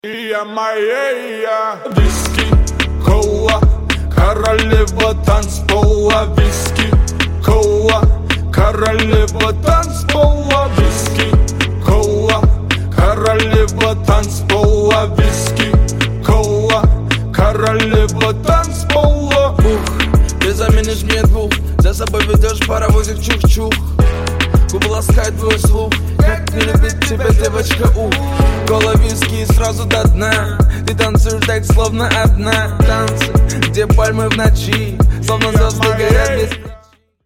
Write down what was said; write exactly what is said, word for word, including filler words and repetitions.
Я моя виски, кола, королева танцпола. Виски, кола, королева танцпола. Виски, кола, королева танцпола. Виски, кола, королева танцпола. Ух, ты заменишь мне двух, за собой ведешь паровозик чух-чух. Губы ласкают твой слух, как не любит тебя девочка, ух. Кола, виски и сразу до дна. Ты танцуешь так, словно одна. Танцы, где пальмы в ночи, словно звезды горят без...